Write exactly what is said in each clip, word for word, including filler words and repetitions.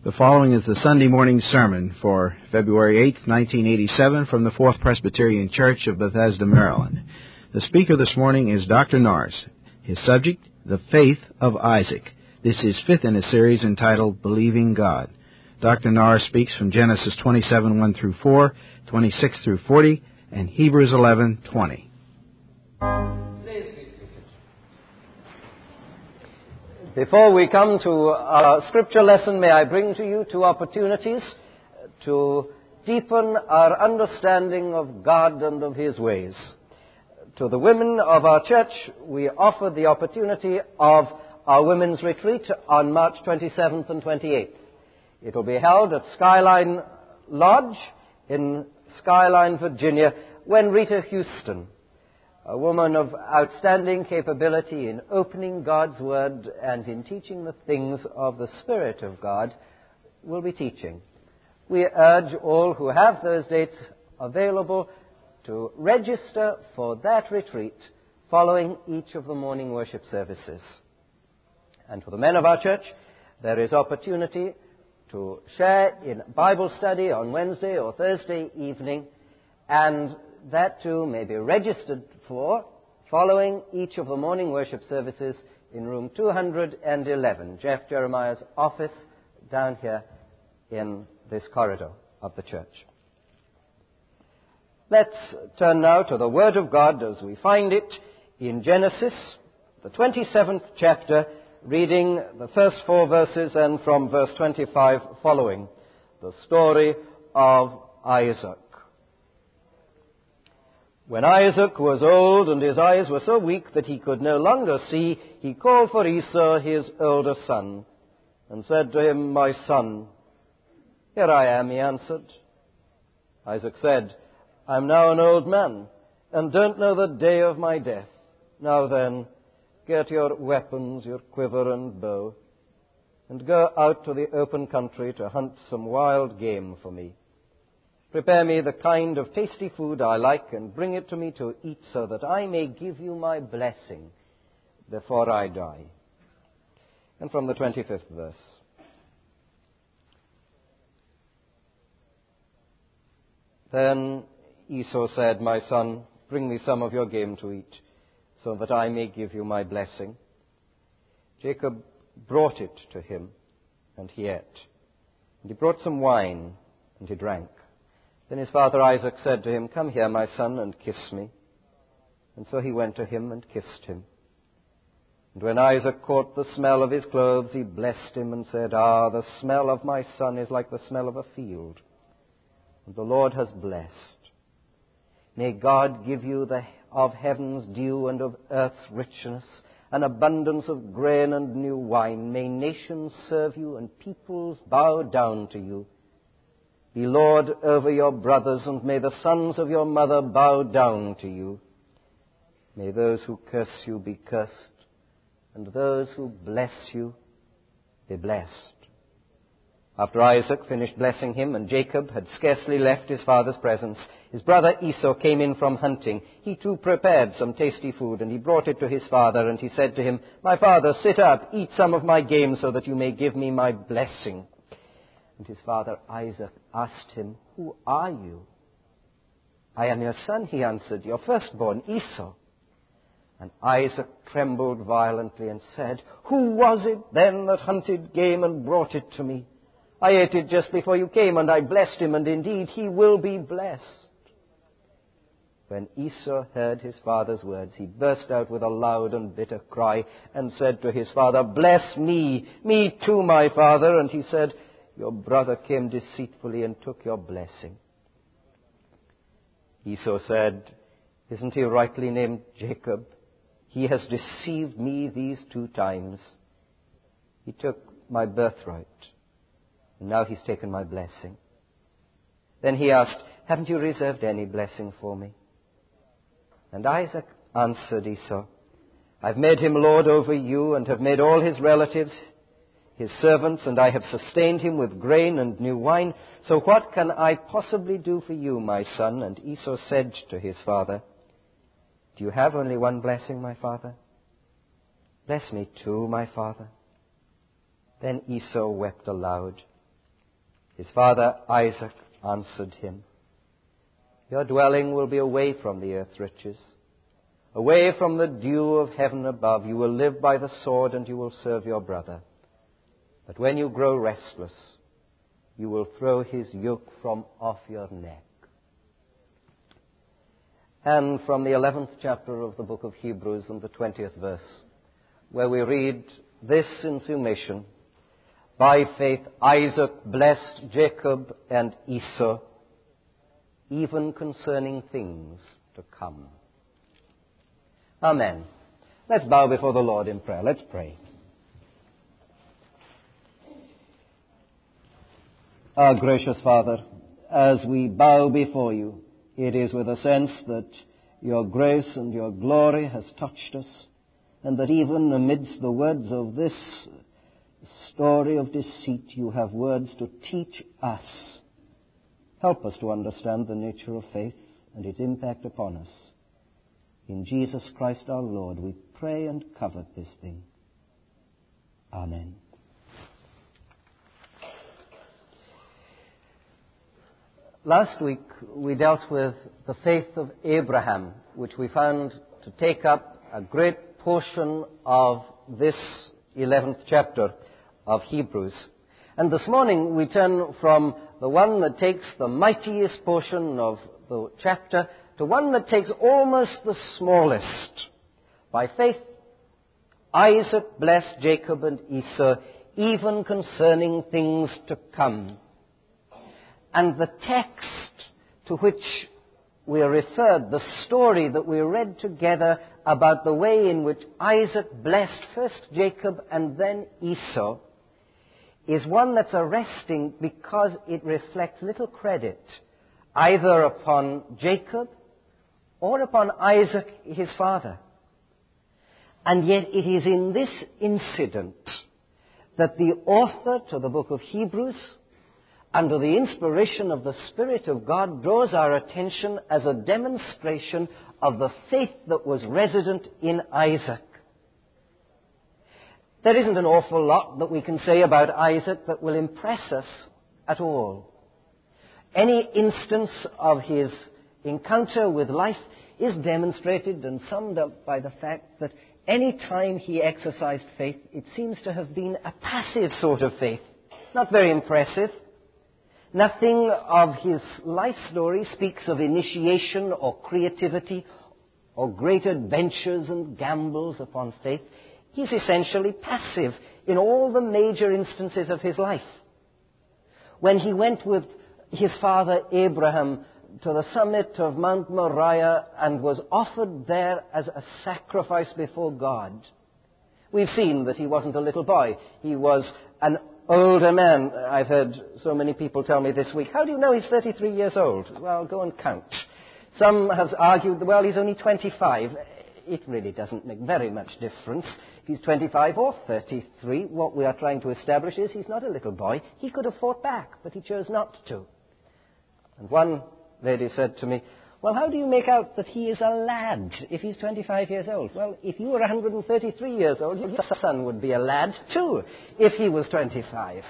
The following is the Sunday morning sermon for February eighth, nineteen eighty-seven, from the Fourth Presbyterian Church of Bethesda, Maryland. The speaker this morning is Doctor Norris. His subject, the faith of Isaac. This is fifth in a series entitled Believing God. Doctor Norris speaks from Genesis twenty-seven, one through four, twenty-six through forty, and Hebrews eleven, twenty. Before we come to our scripture lesson, may I bring to you two opportunities to deepen our understanding of God and of His ways. To the women of our church, we offer the opportunity of our women's retreat on March twenty-seventh and twenty-eighth. It will be held at Skyline Lodge in Skyline, Virginia, when Rita Houston, a woman of outstanding capability in opening God's Word and in teaching the things of the Spirit of God, will be teaching. We urge all who have those dates available to register for that retreat following each of the morning worship services. And for the men of our church, there is opportunity to share in Bible study on Wednesday or Thursday evening, and that too may be registered for following each of the morning worship services in room two hundred eleven, Jeff Jeremiah's office down here in this corridor of the church. Let's turn now to the Word of God as we find it in Genesis, the twenty-seventh chapter, reading the first four verses and from verse twenty-five following, the story of Isaac. When Isaac was old and his eyes were so weak that he could no longer see, he called for Esau, his older son, and said to him, "My son." "Here I am," he answered. Isaac said, "I am now an old man, and don't know the day of my death. Now then, get your weapons, your quiver and bow, and go out to the open country to hunt some wild game for me. Prepare me the kind of tasty food I like and bring it to me to eat so that I may give you my blessing before I die." And from the twenty-fifth verse. Then Esau said, "My son, bring me some of your game to eat so that I may give you my blessing." Jacob brought it to him, and he ate. And he brought some wine, and he drank. Then his father Isaac said to him, "Come here, my son, and kiss me." And so he went to him and kissed him. And when Isaac caught the smell of his clothes, he blessed him and said, "Ah, the smell of my son is like the smell of a field, and the Lord has blessed. May God give you the, of heaven's dew and of earth's richness, an abundance of grain and new wine. May nations serve you and peoples bow down to you. Be Lord over your brothers, and may the sons of your mother bow down to you. May those who curse you be cursed, and those who bless you be blessed." After Isaac finished blessing him, and Jacob had scarcely left his father's presence, his brother Esau came in from hunting. He too prepared some tasty food, and he brought it to his father, and he said to him, "My father, sit up, eat some of my game so that you may give me my blessing." And his father Isaac asked him, "Who are you?" "I am your son," he answered, "your firstborn Esau." And Isaac trembled violently and said, "Who was it then that hunted game and brought it to me? I ate it just before you came, and I blessed him, and indeed he will be blessed." When Esau heard his father's words, he burst out with a loud and bitter cry and said to his father, "Bless me, me too, my father." And he said, "Your brother came deceitfully and took your blessing." Esau said, "Isn't he rightly named Jacob? He has deceived me these two times. He took my birthright, and now he's taken my blessing." Then he asked, "Haven't you reserved any blessing for me?" And Isaac answered Esau, "I've made him lord over you, and have made all his relatives his servants, and I have sustained him with grain and new wine. So what can I possibly do for you, my son?" And Esau said to his father, "Do you have only one blessing, my father? Bless me too, my father." Then Esau wept aloud, His father Isaac answered him, "Your dwelling will be away from the earth's riches, away from the dew of heaven above. You will live by the sword, and you will serve your brother. But when you grow restless, you will throw his yoke from off your neck." And from the eleventh chapter of the book of Hebrews and the twentieth verse, where we read this in summation, "By faith Isaac blessed Jacob and Esau, even concerning things to come." Amen. Let's bow before the Lord in prayer. Let's pray. Our gracious Father, as we bow before you, it is with a sense that your grace and your glory has touched us, and that even amidst the words of this story of deceit, you have words to teach us. Help us to understand the nature of faith and its impact upon us. In Jesus Christ our Lord, we pray and covet this thing. Amen. Last week we dealt with the faith of Abraham, which we found to take up a great portion of this eleventh chapter of Hebrews. And this morning we turn from the one that takes the mightiest portion of the chapter to one that takes almost the smallest. By faith, Isaac blessed Jacob and Esau, even concerning things to come. And the text to which we are referred, the story that we read together about the way in which Isaac blessed first Jacob and then Esau, is one that's arresting because it reflects little credit either upon Jacob or upon Isaac, his father. And yet it is in this incident that the author to the book of Hebrews, under the inspiration of the Spirit of God, draws our attention as a demonstration of the faith that was resident in Isaac. There isn't an awful lot that we can say about Isaac that will impress us at all. Any instance of his encounter with life is demonstrated and summed up by the fact that any time he exercised faith, it seems to have been a passive sort of faith, not very impressive. Nothing of his life story speaks of initiation or creativity or great adventures and gambles upon faith. He's essentially passive in all the major instances of his life. When he went with his father Abraham to the summit of Mount Moriah and was offered there as a sacrifice before God, we've seen that he wasn't a little boy. He was an older man. I've heard so many people tell me this week, "How do you know he's thirty-three years old?" Well, go and count. Some have argued, well, he's only twenty-five. It really doesn't make very much difference. If he's twenty-five or thirty-three, what we are trying to establish is he's not a little boy. He could have fought back, but he chose not to. And one lady said to me, "Well, how do you make out that he is a lad if he's twenty-five years old?" Well, if you were one hundred thirty-three years old, your son would be a lad too if he was twenty-five.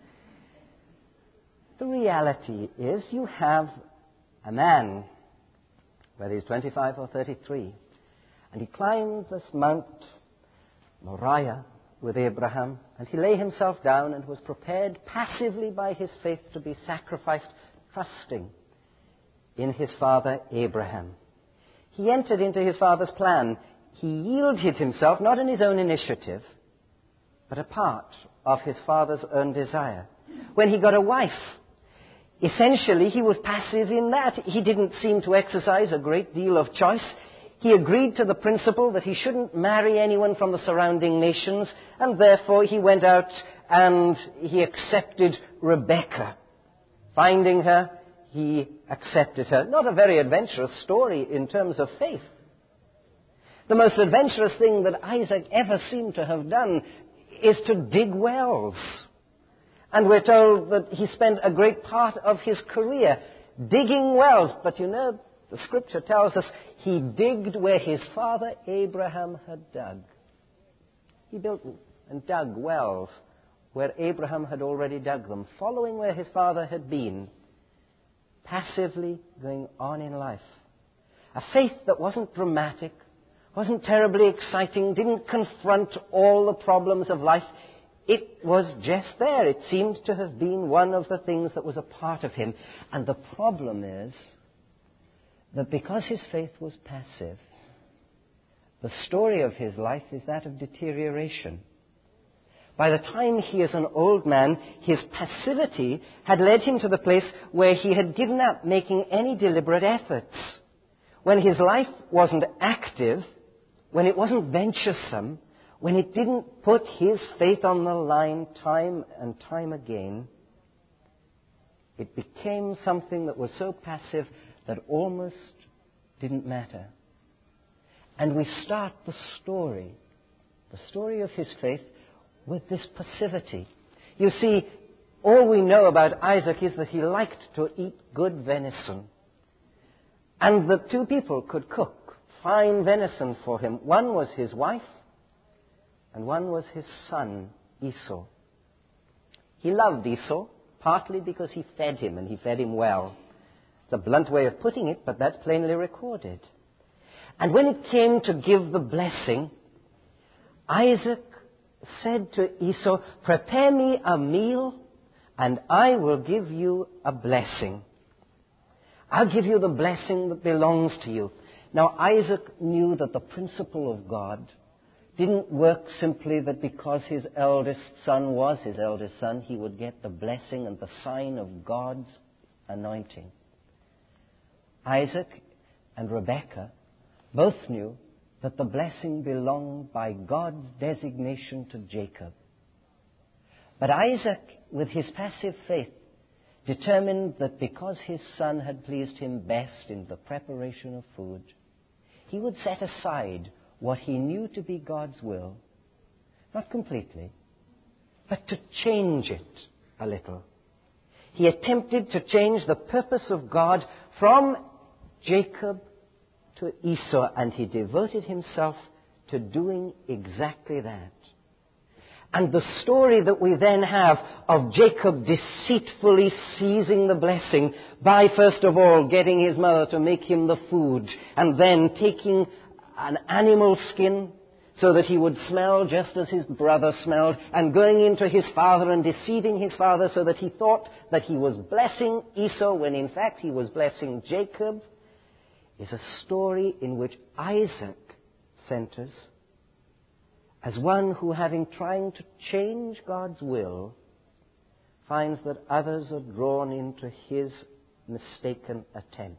The reality is you have a man, whether he's twenty-five or thirty-three, and he climbed this Mount Moriah with Abraham, and he lay himself down and was prepared passively by his faith to be sacrificed, trusting in his father Abraham. He entered into his father's plan. He yielded himself, not in his own initiative, but a part of his father's own desire. When he got a wife, essentially he was passive in that. He didn't seem to exercise a great deal of choice. He agreed to the principle that he shouldn't marry anyone from the surrounding nations, and therefore he went out and he accepted Rebekah. Finding her, he accepted her. Not a very adventurous story in terms of faith. The most adventurous thing that Isaac ever seemed to have done is to dig wells. And we're told that he spent a great part of his career digging wells. But you know, the scripture tells us he digged where his father Abraham had dug. He built and dug wells where Abraham had already dug them, following where his father had been, passively going on in life. A faith that wasn't dramatic, wasn't terribly exciting, didn't confront all the problems of life. It was just there. It seemed to have been one of the things that was a part of him. And the problem is that because his faith was passive, the story of his life is that of deterioration. By the time he is an old man, his passivity had led him to the place where he had given up making any deliberate efforts. When his life wasn't active, when it wasn't venturesome, when it didn't put his faith on the line time and time again, it became something that was so passive that almost didn't matter. And we start the story, the story of his faith, with this passivity. You see, all we know about Isaac is that he liked to eat good venison. And the two people could cook fine venison for him. One was his wife, and one was his son, Esau. He loved Esau, partly because he fed him, and he fed him well. It's a blunt way of putting it, but that's plainly recorded. And when it came to give the blessing, Isaac said to Esau, "Prepare me a meal, and I will give you a blessing. I'll give you the blessing that belongs to you." Now, Isaac knew that the principle of God didn't work simply that because his eldest son was his eldest son, he would get the blessing and the sign of God's anointing. Isaac and Rebekah both knew that the blessing belonged by God's designation to Jacob. But Isaac, with his passive faith, determined that because his son had pleased him best in the preparation of food, he would set aside what he knew to be God's will, not completely, but to change it a little. He attempted to change the purpose of God from Jacob to Esau, and he devoted himself to doing exactly that. And the story that we then have of Jacob deceitfully seizing the blessing by, first of all, getting his mother to make him the food, and then taking an animal skin so that he would smell just as his brother smelled, and going into his father and deceiving his father so that he thought that he was blessing Esau when in fact he was blessing Jacob, is a story in which Isaac centers as one who, having trying to change God's will, finds that others are drawn into his mistaken attempt.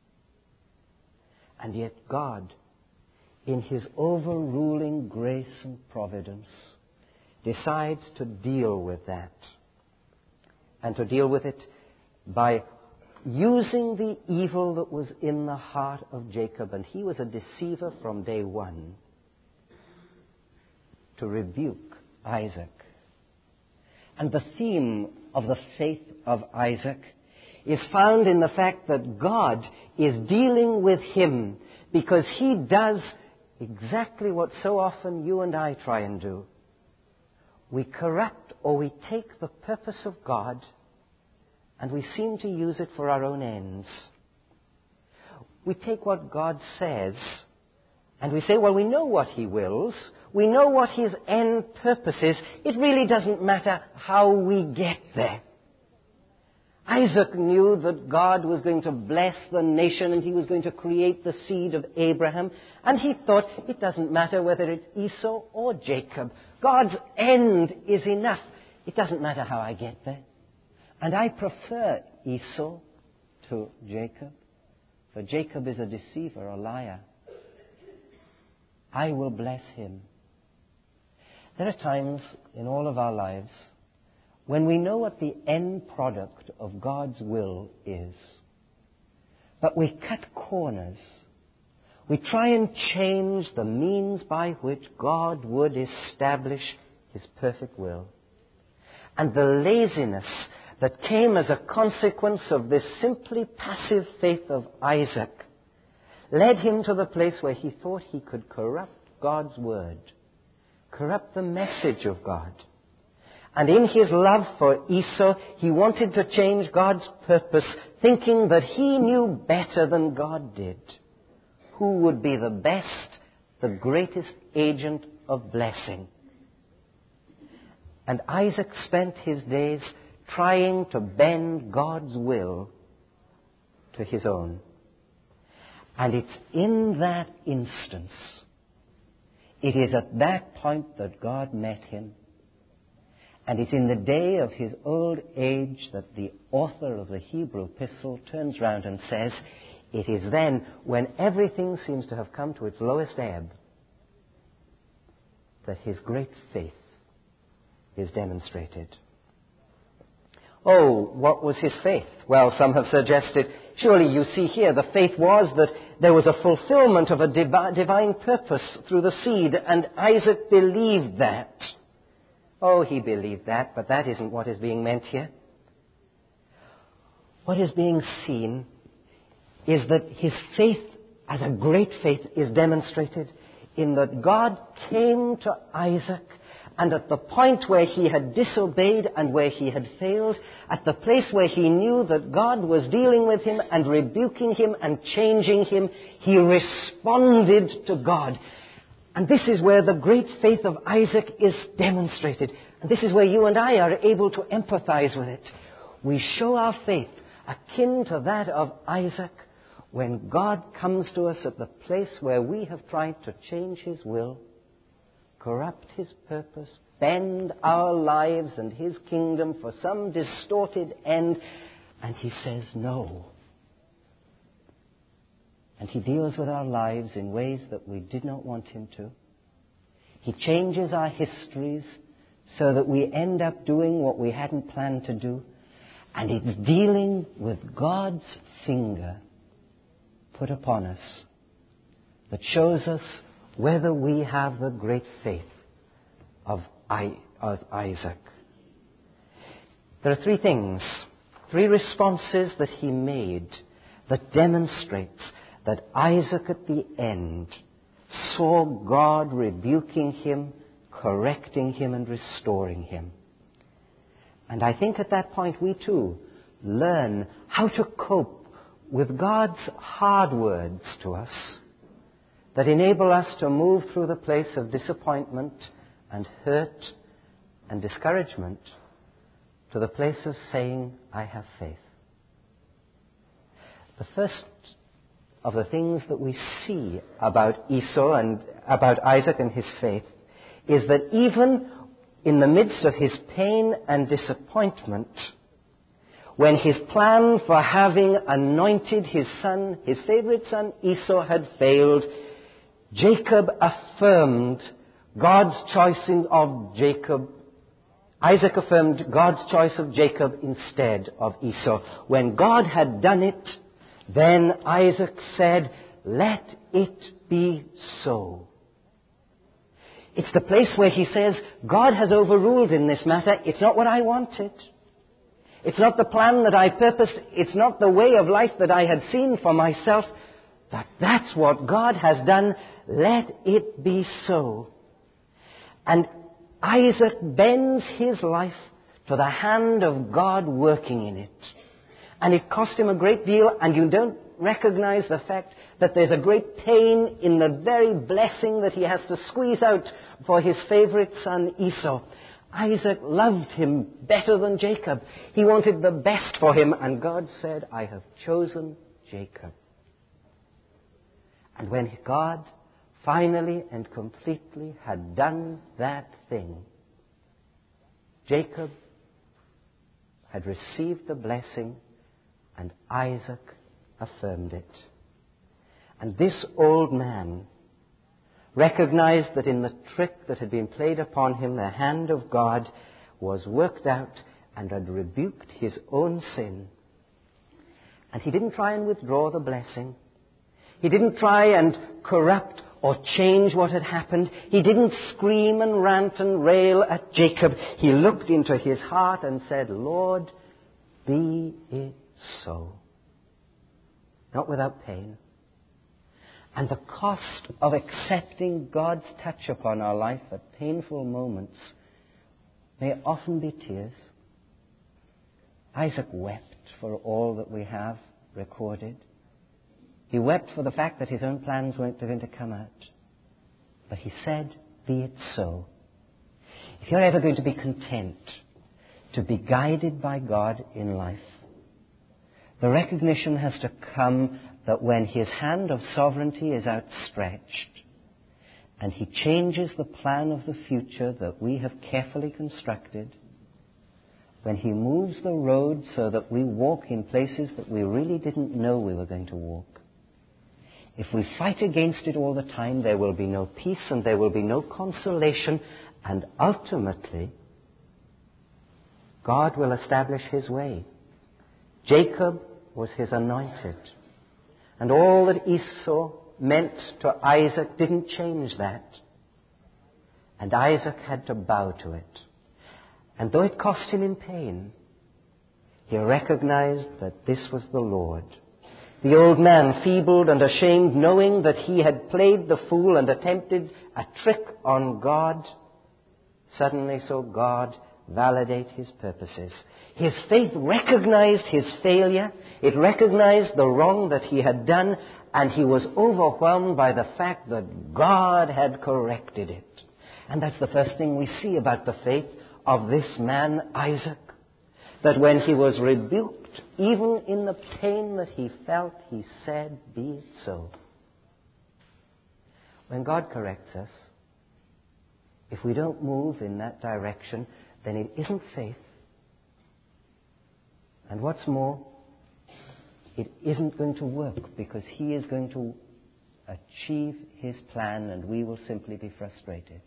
And yet God, in his overruling grace and providence, decides to deal with that. And to deal with it by using the evil that was in the heart of Jacob, and he was a deceiver from day one, to rebuke Isaac. And the theme of the faith of Isaac is found in the fact that God is dealing with him because he does exactly what so often you and I try and do. We corrupt or we take the purpose of God and we seem to use it for our own ends. We take what God says and we say, well, we know what he wills. We know what his end purpose is. It really doesn't matter how we get there. Isaac knew that God was going to bless the nation and he was going to create the seed of Abraham. And he thought, it doesn't matter whether it's Esau or Jacob. God's end is enough. It doesn't matter how I get there. And I prefer Esau to Jacob, for Jacob is a deceiver, a liar. I will bless him. There are times in all of our lives when we know what the end product of God's will is, but we cut corners. We try and change the means by which God would establish his perfect will. And the laziness that came as a consequence of this simply passive faith of Isaac led him to the place where he thought he could corrupt God's word, corrupt the message of God. And in his love for Esau, he wanted to change God's purpose, thinking that he knew better than God did who would be the best, the greatest agent of blessing. And Isaac spent his days trying to bend God's will to his own. And it's in that instance, it is at that point that God met him. And it's in the day of his old age that the author of the Hebrew epistle turns round and says, it is then, when everything seems to have come to its lowest ebb, that his great faith is demonstrated. Oh, what was his faith? Well, some have suggested, surely you see here, the faith was that there was a fulfillment of a divi- divine purpose through the seed, and Isaac believed that. Oh, he believed that, but that isn't what is being meant here. What is being seen is that his faith, as a great faith, is demonstrated in that God came to Isaac, and at the point where he had disobeyed and where he had failed, at the place where he knew that God was dealing with him and rebuking him and changing him, he responded to God. And this is where the great faith of Isaac is demonstrated. And this is where you and I are able to empathize with it. We show our faith akin to that of Isaac when God comes to us at the place where we have tried to change his will, corrupt his purpose, bend our lives and his kingdom for some distorted end, and he says no. And he deals with our lives in ways that we did not want him to. He changes our histories so that we end up doing what we hadn't planned to do. And it's dealing with God's finger put upon us that shows us whether we have the great faith of, I, of Isaac. There are three things, three responses that he made that demonstrates that Isaac at the end saw God rebuking him, correcting him, and restoring him. And I think at that point we too learn how to cope with God's hard words to us that enable us to move through the place of disappointment and hurt and discouragement to the place of saying, I have faith. The first of the things that we see about Esau and about Isaac and his faith is that even in the midst of his pain and disappointment, when his plan for having anointed his son, his favorite son Esau, had failed, Jacob affirmed God's choice of Jacob. Isaac affirmed God's choice of Jacob instead of Esau. When God had done it, then Isaac said, let it be so. It's the place where he says, God has overruled in this matter. It's not what I wanted. It's not the plan that I purposed. It's not the way of life that I had seen for myself. But that's what God has done. Let it be so. And Isaac bends his life to the hand of God working in it. And it cost him a great deal, and you don't recognize the fact that there's a great pain in the very blessing that he has to squeeze out for his favorite son Esau. Isaac loved him better than Jacob. He wanted the best for him, and God said, I have chosen Jacob. And when God finally and completely had done that thing, Jacob had received the blessing, and Isaac affirmed it. And this old man recognized that in the trick that had been played upon him, the hand of God was worked out and had rebuked his own sin. And he didn't try and withdraw the blessing. He didn't try and corrupt or change what had happened. He didn't scream and rant and rail at Jacob. He looked into his heart and said, Lord, be it so. Not without pain. And the cost of accepting God's touch upon our life at painful moments may often be tears. Isaac wept for all that we have recorded. He wept for the fact that his own plans weren't going to come out. But he said, be it so. If you're ever going to be content to be guided by God in life, the recognition has to come that when his hand of sovereignty is outstretched and he changes the plan of the future that we have carefully constructed, when he moves the road so that we walk in places that we really didn't know we were going to walk, if we fight against it all the time, there will be no peace and there will be no consolation, and ultimately, God will establish his way. Jacob was his anointed. And all that Esau meant to Isaac didn't change that. And Isaac had to bow to it. And though it cost him in pain, he recognized that this was the Lord. The old man, feebled and ashamed, knowing that he had played the fool and attempted a trick on God, suddenly saw God validate his purposes. His faith recognized his failure. It recognized the wrong that he had done, and he was overwhelmed by the fact that God had corrected it. And that's the first thing we see about the faith of this man, Isaac. That when he was rebuked, even in the pain that he felt, he said, be it so. When God corrects us, if we don't move in that direction, then it isn't faith. And what's more, it isn't going to work because he is going to achieve his plan and we will simply be frustrated.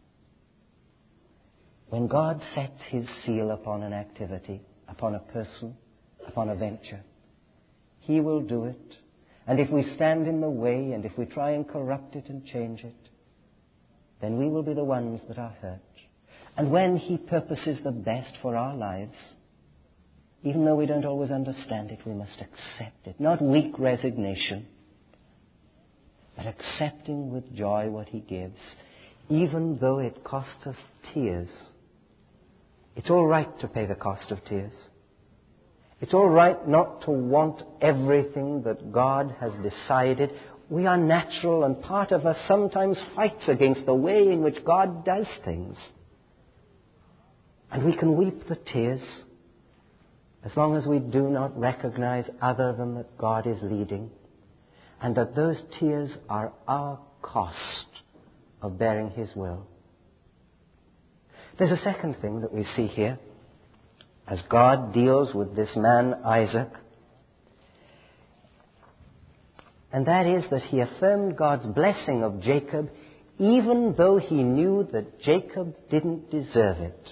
When God sets his seal upon an activity, upon a person, upon a venture, he will do it. And if we stand in the way and if we try and corrupt it and change it, then we will be the ones that are hurt. And when he purposes the best for our lives, even though we don't always understand it, we must accept it. Not weak resignation, but accepting with joy what he gives, even though it costs us tears. It's all right to pay the cost of tears. It's all right not to want everything that God has decided. We are natural, and part of us sometimes fights against the way in which God does things. And we can weep the tears as long as we do not recognize other than that God is leading, and that those tears are our cost of bearing his will. There's a second thing that we see here as God deals with this man Isaac, and that is that he affirmed God's blessing of Jacob even though he knew that Jacob didn't deserve it.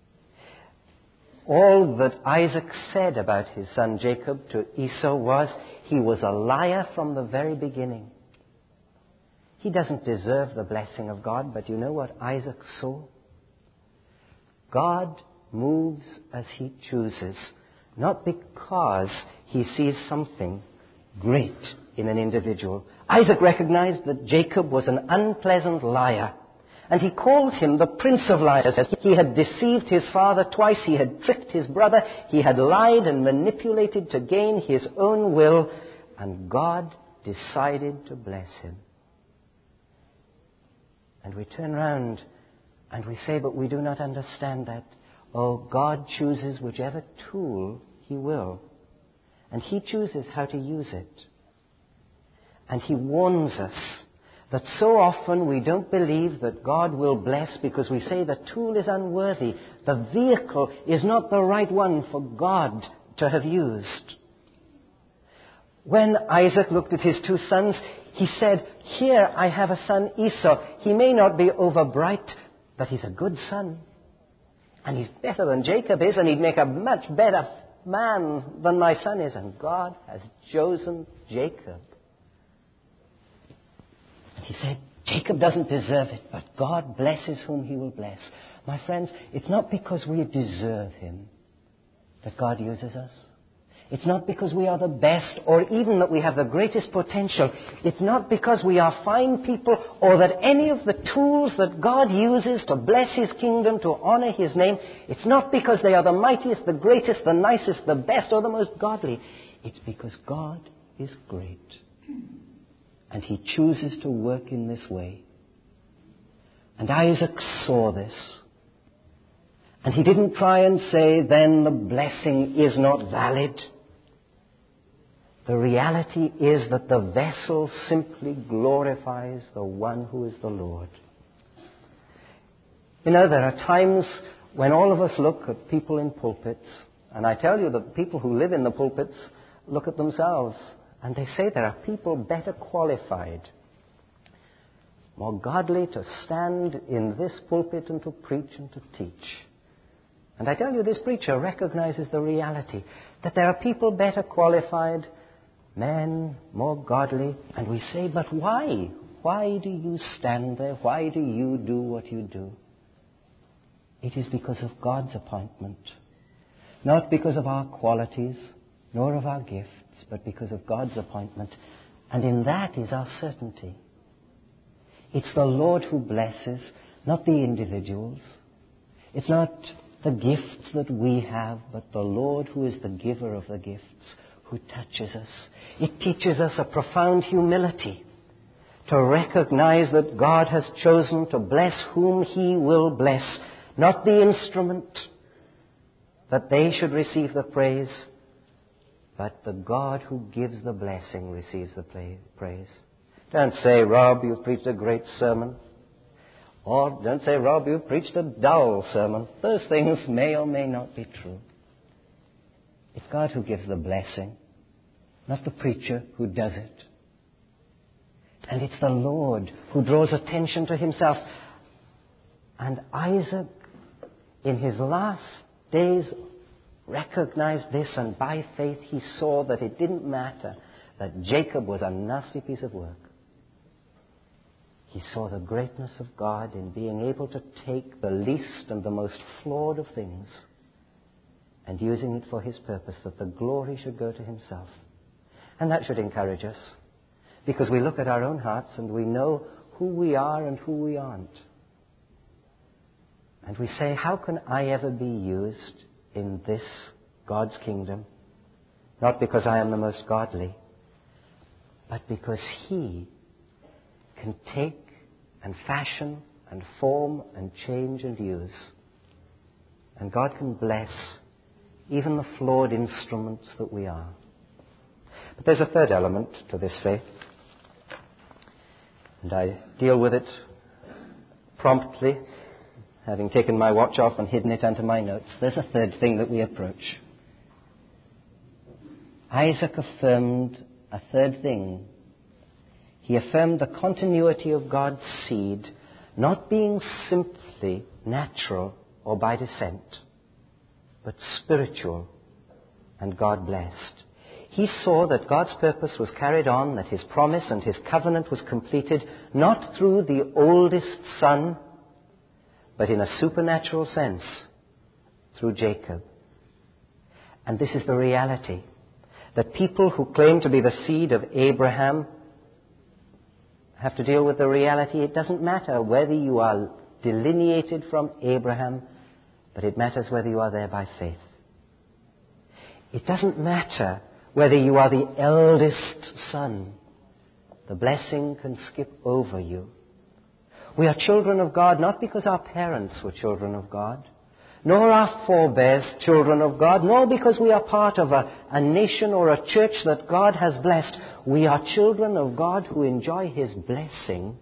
All that Isaac said about his son Jacob to Esau was, he was a liar from the very beginning. He doesn't deserve the blessing of God, but you know what Isaac saw? God moves as he chooses, not because he sees something great in an individual. Isaac recognized that Jacob was an unpleasant liar, and he called him the prince of liars. He had deceived his father twice. He had tricked his brother. He had lied and manipulated to gain his own will, and God decided to bless him. And we turn around and we say, but we do not understand that. Oh, God chooses whichever tool he will, and he chooses how to use it. And he warns us that so often we don't believe that God will bless because we say the tool is unworthy. The vehicle is not the right one for God to have used. When Isaac looked at his two sons, he said, here I have a son Esau. He may not be over bright, but he's a good son. And he's better than Jacob is, and he'd make a much better man than my son is. And God has chosen Jacob. And he said, Jacob doesn't deserve it, but God blesses whom he will bless. My friends, it's not because we deserve him that God uses us. It's not because we are the best or even that we have the greatest potential. It's not because we are fine people or that any of the tools that God uses to bless His kingdom, to honor His name, it's not because they are the mightiest, the greatest, the nicest, the best, or the most godly. It's because God is great. And He chooses to work in this way. And Isaac saw this. And he didn't try and say, then the blessing is not valid. The reality is that the vessel simply glorifies the one who is the Lord. You know, there are times when all of us look at people in pulpits, and I tell you that people who live in the pulpits look at themselves, and they say there are people better qualified, more godly to stand in this pulpit and to preach and to teach. And I tell you, this preacher recognizes the reality that there are people better qualified, men more godly, and we say, but why? Why do you stand there? Why do you do what you do? It is because of God's appointment, not because of our qualities, nor of our gifts, but because of God's appointment. And in that is our certainty. It's the Lord who blesses, not the individuals. It's not the gifts that we have, but the Lord who is the giver of the gifts, who touches us. It teaches us a profound humility to recognize that God has chosen to bless whom He will bless, not the instrument, that they should receive the praise, but the God who gives the blessing receives the praise. Don't say, Rob, you've preached a great sermon. Or don't say, Rob, you've preached a dull sermon. Those things may or may not be true. It's God who gives the blessing, not the preacher who does it. And it's the Lord who draws attention to Himself. And Isaac, in his last days, recognized this, and by faith he saw that it didn't matter that Jacob was a nasty piece of work. He saw the greatness of God in being able to take the least and the most flawed of things and using it for His purpose, that the glory should go to Himself. And that should encourage us, because we look at our own hearts and we know who we are and who we aren't. And we say, how can I ever be used in this God's kingdom? Not because I am the most godly, but because He can take and fashion and form and change and use. And God can bless even the flawed instruments that we are. But there's a third element to this faith, and I deal with it promptly, having taken my watch off and hidden it under my notes. There's a third thing that we approach. Isaac affirmed a third thing. He affirmed the continuity of God's seed not being simply natural or by descent, but spiritual and God-blessed. He saw that God's purpose was carried on, that His promise and His covenant was completed not through the oldest son, but in a supernatural sense, through Jacob. And this is the reality, that people who claim to be the seed of Abraham have to deal with the reality. It doesn't matter whether you are delineated from Abraham, but it matters whether you are there by faith. It doesn't matter whether you are the eldest son. The blessing can skip over you. We are children of God not because our parents were children of God, nor our forebears children of God, nor because we are part of a, a nation or a church that God has blessed. We are children of God who enjoy His blessing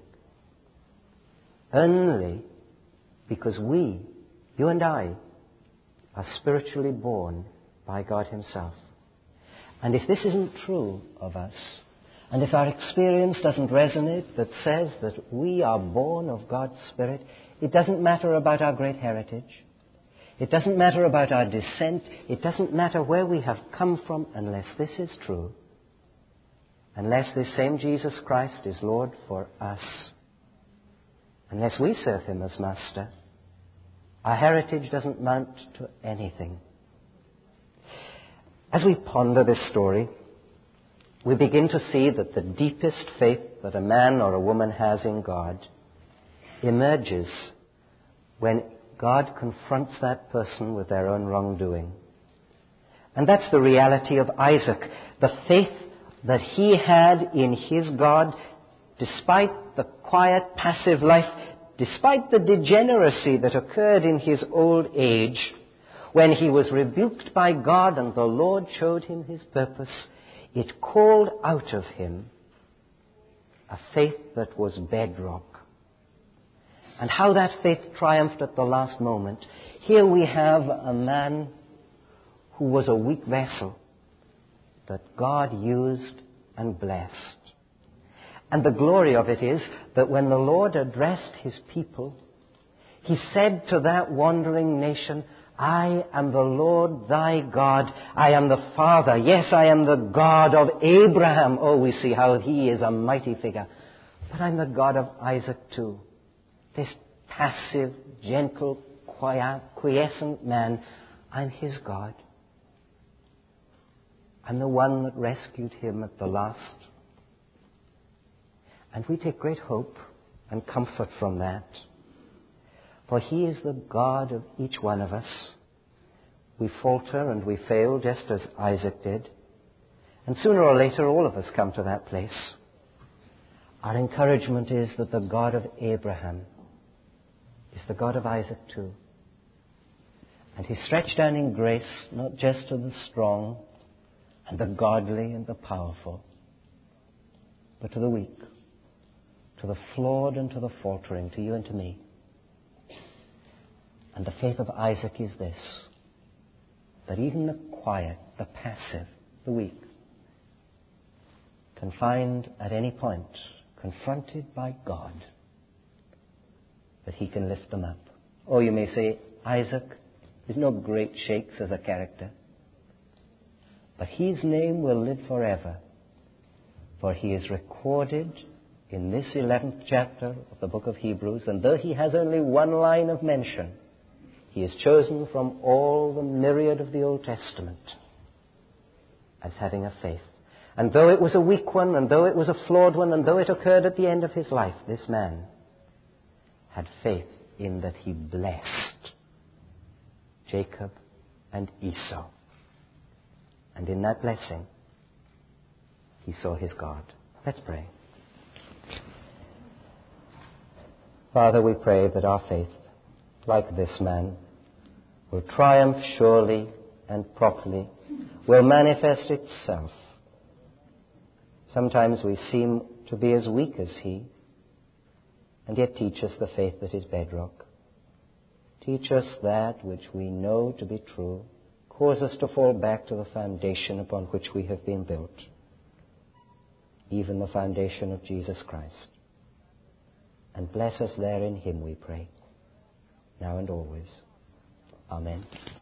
only because we, you and I, are spiritually born by God Himself. And if this isn't true of us, and if our experience doesn't resonate that says that we are born of God's Spirit, it doesn't matter about our great heritage. It doesn't matter about our descent. It doesn't matter where we have come from unless this is true. Unless this same Jesus Christ is Lord for us. Unless we serve Him as Master, our heritage doesn't amount to anything. As we ponder this story, we begin to see that the deepest faith that a man or a woman has in God emerges when God confronts that person with their own wrongdoing. And that's the reality of Isaac. The faith that he had in his God, despite the quiet, passive life, despite the degeneracy that occurred in his old age, when he was rebuked by God and the Lord showed him his purpose, it called out of him a faith that was bedrock. And how that faith triumphed at the last moment. Here we have a man who was a weak vessel that God used and blessed. And the glory of it is that when the Lord addressed his people, he said to that wandering nation, I am the Lord thy God. I am the Father. Yes, I am the God of Abraham. Oh, we see how he is a mighty figure. But I'm the God of Isaac too. This passive, gentle, quiescent man, I'm his God. I'm the one that rescued him at the last. And we take great hope and comfort from that. For he is the God of each one of us. We falter and we fail just as Isaac did. And sooner or later all of us come to that place. Our encouragement is that the God of Abraham is the God of Isaac too. And he stretched down in grace not just to the strong and the godly and the powerful, but to the weak, to the flawed and to the faltering, to you and to me. And the faith of Isaac is this, that even the quiet, the passive, the weak, can find at any point, confronted by God, that he can lift them up. Oh, you may say, Isaac is no great shakes as a character, but his name will live forever, for he is recorded in this eleventh chapter of the book of Hebrews, and though he has only one line of mention, he is chosen from all the myriad of the Old Testament as having a faith. And though it was a weak one, and though it was a flawed one, and though it occurred at the end of his life, this man had faith in that he blessed Jacob and Esau. And in that blessing, he saw his God. Let's pray. Father, we pray that our faith, like this man, will triumph surely and properly, will manifest itself. Sometimes we seem to be as weak as he, and yet teach us the faith that is bedrock. Teach us that which we know to be true. Cause us to fall back to the foundation upon which we have been built, even the foundation of Jesus Christ. And bless us there in him, we pray, now and always. Amen.